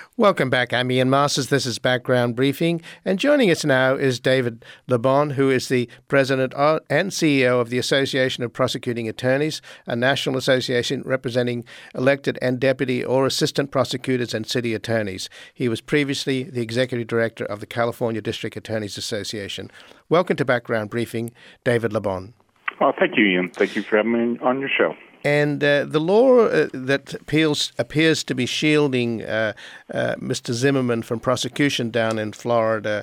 Welcome back. I'm Ian Masters. This is Background Briefing. And joining us now is David LeBon, who is the President and CEO of the Association of Prosecuting Attorneys, a national association representing elected and deputy or assistant prosecutors and city attorneys. He was previously the Executive Director of the California District Attorneys Association. Welcome to Background Briefing, David LeBon. Oh, thank you, Ian. Thank you for having me on your show. And the law that appears to be shielding Mr. Zimmerman from prosecution down in Florida,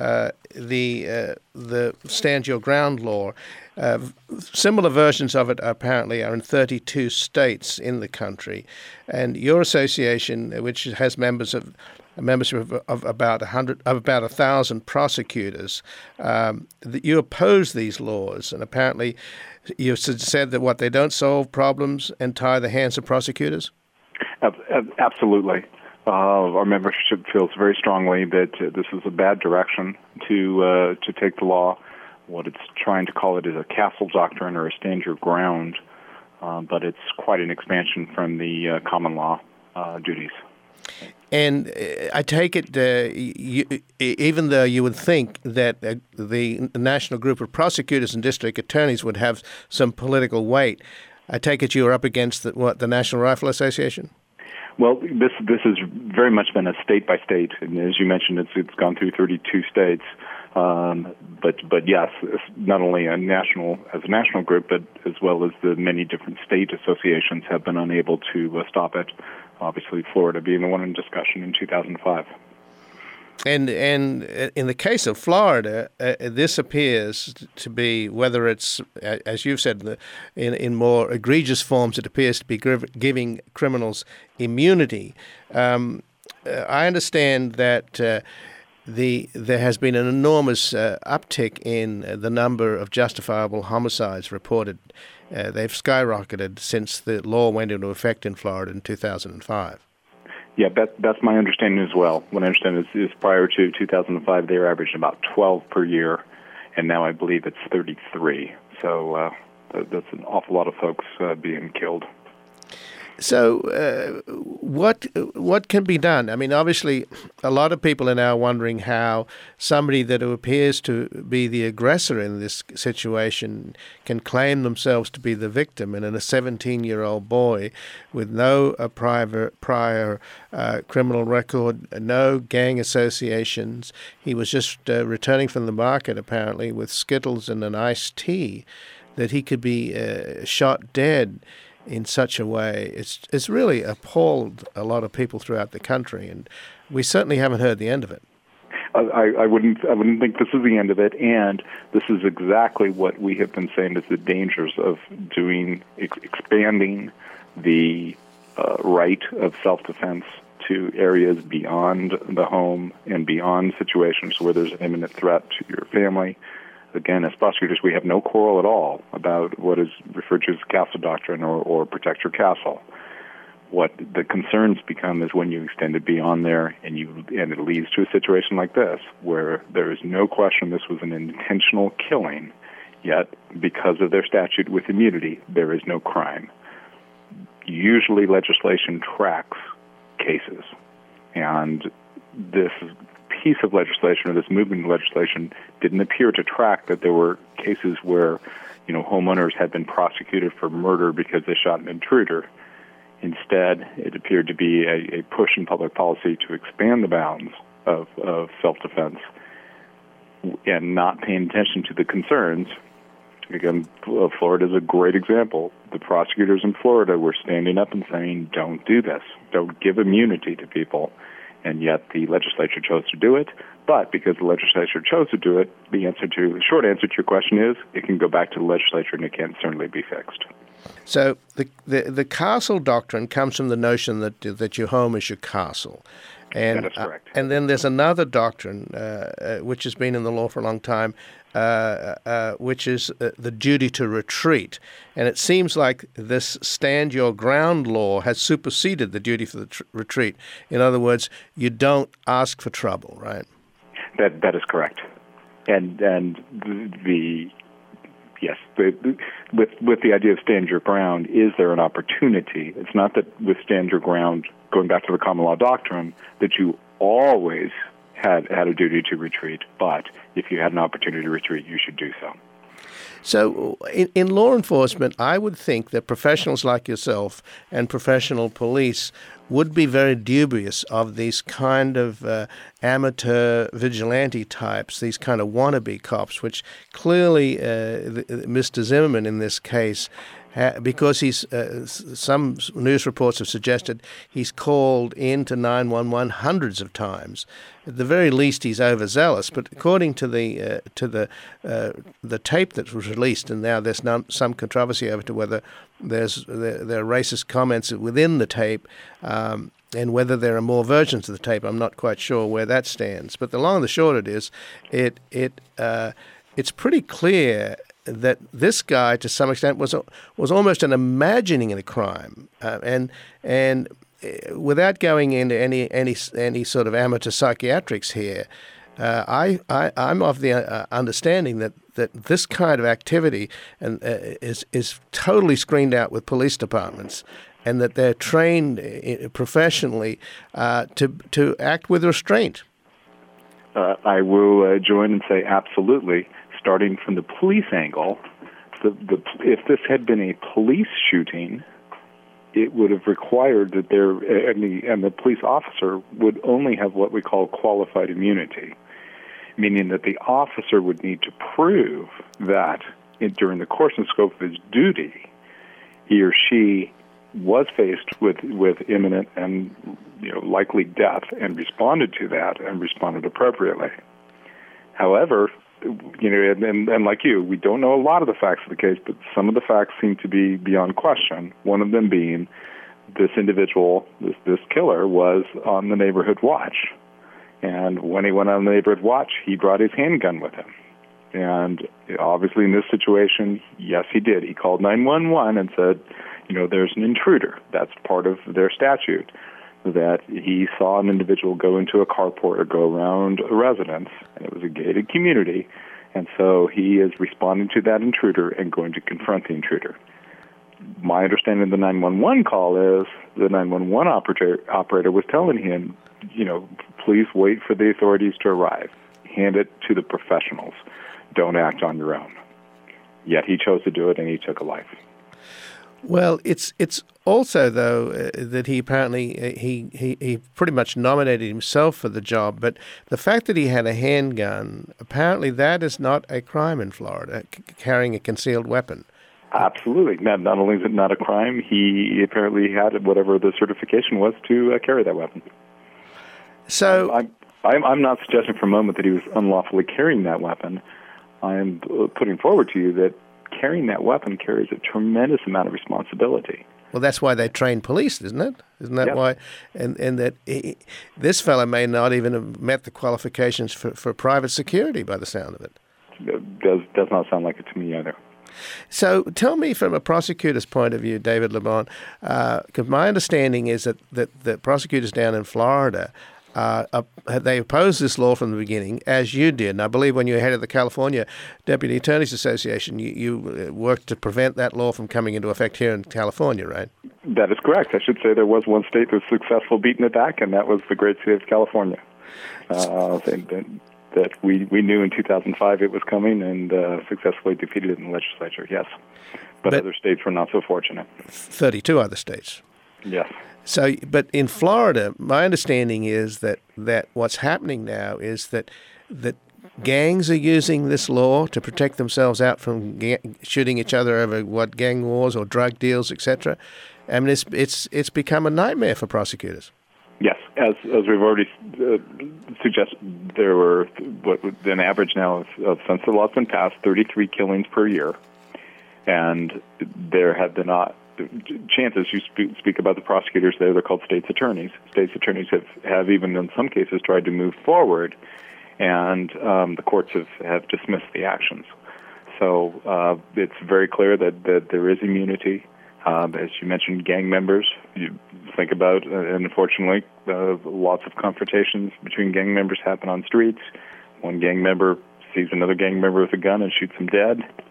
the Stand Your Ground law, similar versions of it apparently are in 32 states in the country. And your association, which has membership of about 1,000 prosecutors, you oppose these laws, and apparently you said that they don't solve problems and tie the hands of prosecutors? Absolutely. Our membership feels very strongly that this is a bad direction to take the law. What it's trying to call it is a castle doctrine or a stand your ground, but it's quite an expansion from the common law duties. And I take it, even though you would think that the National Group of Prosecutors and District Attorneys would have some political weight, I take it you are up against the National Rifle Association? Well, this has very much been a state-by-state, and as you mentioned, it's gone through 32 states. But yes, it's not only as a national group, but as well as the many different state associations have been unable to stop it. Obviously, Florida being the one in discussion in 2005. And in the case of Florida, this appears to be, whether it's, as you've said, in more egregious forms, it appears to be giving criminals immunity. I understand that there has been an enormous uptick in the number of justifiable homicides reported. They've skyrocketed since the law went into effect in Florida in 2005. Yeah, that's my understanding as well. What I understand is prior to 2005, they were averaging about 12 per year, and now I believe it's 33. So that's an awful lot of folks being killed. So what can be done? I mean, obviously, a lot of people are now wondering how somebody that appears to be the aggressor in this situation can claim themselves to be the victim. And in a 17-year-old boy with no prior criminal record, no gang associations, he was just returning from the market, apparently, with Skittles and an iced tea, that he could be shot dead in such a way. It's really appalled a lot of people throughout the country, and we certainly haven't heard the end of it. I wouldn't think this is the end of it, and this is exactly what we have been saying is the dangers of expanding the right of self-defense to areas beyond the home and beyond situations where there's an imminent threat to your family. Again, as prosecutors, we have no quarrel at all about what is referred to as castle doctrine or protect your castle. What the concerns become is when you extend it beyond there and it leads to a situation like this, where there is no question this was an intentional killing, yet because of their statute with immunity, there is no crime. Usually legislation tracks cases, and this piece of legislation or this movement of legislation didn't appear to track that there were cases where, homeowners had been prosecuted for murder because they shot an intruder. Instead, it appeared to be a push in public policy to expand the bounds of self-defense and not paying attention to the concerns. Again, Florida is a great example. The prosecutors in Florida were standing up and saying, don't do this. Don't give immunity to people. And yet the legislature chose to do it. But because the legislature chose to do it, the short answer to your question is it can go back to the legislature and it can certainly be fixed. So the castle doctrine comes from the notion that your home is your castle. And, that is correct. And then there's another doctrine, which has been in the law for a long time, which is the duty to retreat. And it seems like this stand your ground law has superseded the duty for the retreat. In other words, you don't ask for trouble, right? That is correct. And yes. With the idea of stand your ground, is there an opportunity? It's not that with stand your ground, going back to the common law doctrine, that you always had a duty to retreat, but if you had an opportunity to retreat, you should do so. So in law enforcement, I would think that professionals like yourself and professional police would be very dubious of these kind of amateur vigilante types, these kind of wannabe cops, which clearly Mr. Zimmerman in this case, because he's some news reports have suggested he's called into 911 hundreds of times. At the very least, he's overzealous. But according to the tape that was released, and now there's some controversy over to whether there are racist comments within the tape, and whether there are more versions of the tape, I'm not quite sure where that stands. But the long and the short of it is, it's pretty clear that this guy, to some extent, was almost an imagining a crime, and without going into any sort of amateur psychiatrics here, I'm of the understanding that this kind of activity is totally screened out with police departments, and that they're trained professionally to act with restraint. I will join and say absolutely. Starting from the police angle, if this had been a police shooting, it would have required that and the police officer would only have what we call qualified immunity, meaning that the officer would need to prove that during the course and scope of his duty, he or she was faced with imminent and likely death and responded to that and responded appropriately. However, and like you, we don't know a lot of the facts of the case, but some of the facts seem to be beyond question. One of them being this individual, this killer, was on the neighborhood watch. And when he went on the neighborhood watch, he brought his handgun with him. And obviously in this situation, yes, he did. He called 911 and said, there's an intruder. That's part of their statute, that he saw an individual go into a carport or go around a residence, and it was a gated community, and so he is responding to that intruder and going to confront the intruder. My understanding of the 911 call is the 911 operator was telling him, please wait for the authorities to arrive. Hand it to the professionals. Don't act on your own. Yet he chose to do it, and he took a life. Well, it's also, though, that he apparently he pretty much nominated himself for the job, but the fact that he had a handgun, apparently that is not a crime in Florida, carrying a concealed weapon. Absolutely. Not only is it not a crime, he apparently had whatever the certification was to carry that weapon. So I'm not suggesting for a moment that he was unlawfully carrying that weapon. I'm putting forward to you that carrying that weapon carries a tremendous amount of responsibility. Well, that's why they train police, isn't it? Isn't that why? And that this fellow may not even have met the qualifications for private security by the sound of it. Does not sound like it to me either. So tell me from a prosecutor's point of view, David LeBon, because my understanding is that the prosecutors down in Florida, they opposed this law from the beginning, as you did. And I believe when you were head of the California Deputy Attorneys Association, you worked to prevent that law from coming into effect here in California, right? That is correct. I should say there was one state that was successful beating it back, and that was the great state of California. That we knew in 2005 it was coming and successfully defeated it in the legislature, yes. But other states were not so fortunate. 32 other states. Yes. So, but in Florida, my understanding is that what's happening now is that gangs are using this law to protect themselves out from shooting each other over gang wars or drug deals, etc. I mean, it's become a nightmare for prosecutors. Yes, as we've already suggested, there were an average now of since the law's been passed, 33 killings per year, and there have been chances. You speak about the prosecutors there; they're called state's attorneys. State's attorneys have even in some cases tried to move forward, and the courts have dismissed the actions. So it's very clear that there is immunity. As you mentioned, gang members, you think about, and unfortunately, lots of confrontations between gang members happen on streets. One gang member sees another gang member with a gun and shoots him dead.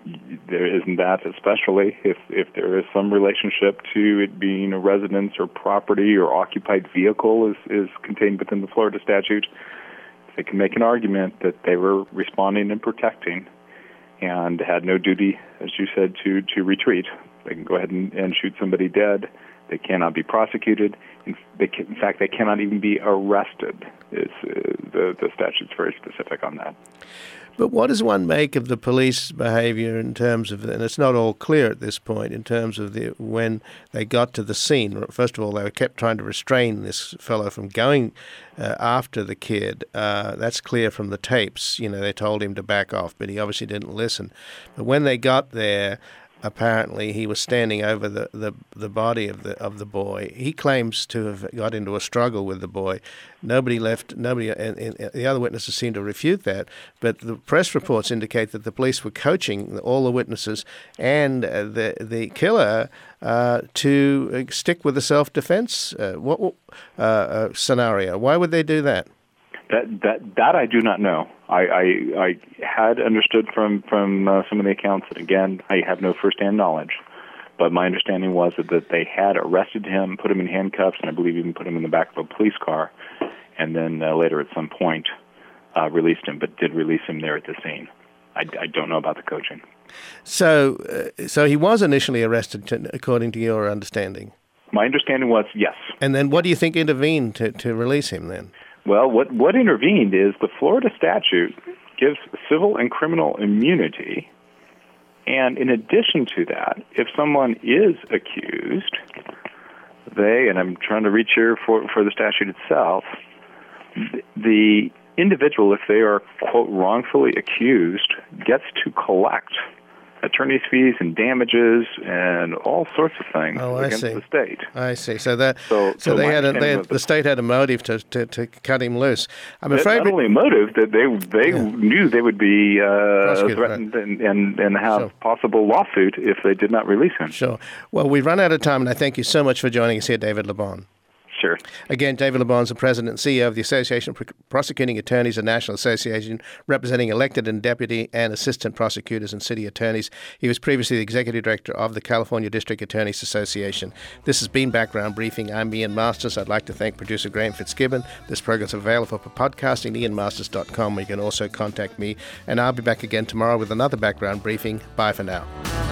there isn't that, especially if there is some relationship to it being a residence or property or occupied vehicle is contained within the Florida statute. They can make an argument that they were responding and protecting and had no duty, as you said, to retreat. They can go ahead and shoot somebody dead. They cannot be prosecuted. In fact, they cannot even be arrested. The statute's very specific on that. But what does one make of the police behavior in terms of, and it's not all clear at this point, in terms of when they got to the scene? First of all, they kept trying to restrain this fellow from going after the kid. That's clear from the tapes. They told him to back off, but he obviously didn't listen. But when they got there, apparently he was standing over the body of the boy. He claims to have got into a struggle with the boy. Nobody, and the other witnesses seem to refute that. But the press reports indicate that the police were coaching all the witnesses and the killer to stick with the self-defense scenario. Why would they do that? That I do not know. I had understood from some of the accounts that, again, I have no firsthand knowledge, but my understanding was that they had arrested him, put him in handcuffs, and I believe even put him in the back of a police car, and then later at some point released him, but did release him there at the scene. I don't know about the coaching. So he was initially arrested, according to your understanding? My understanding was yes. And then what do you think intervened to release him then? Well, what intervened is the Florida statute gives civil and criminal immunity, and in addition to that, if someone is accused, and I'm trying to reach here for the statute itself, the individual, if they are, quote, wrongfully accused, gets to collect attorney's fees and damages and all sorts of things against the state. I see. So the state had a motive to cut him loose. I'm afraid not only a motive, that they knew they would be threatened and have possible lawsuit if they did not release him. Sure. Well, we've run out of time, and I thank you so much for joining us here, David LeBon. Sure. Again, David LeBon is the president and CEO of the Association of Prosecuting Attorneys, a national association representing elected and deputy and assistant prosecutors and city attorneys. He was previously the executive director of the California District Attorneys Association. This has been Background Briefing. I'm Ian Masters. I'd like to thank producer Graham Fitzgibbon. This program is available for podcasting, ianmasters.com, where you can also contact me. And I'll be back again tomorrow with another Background Briefing. Bye for now.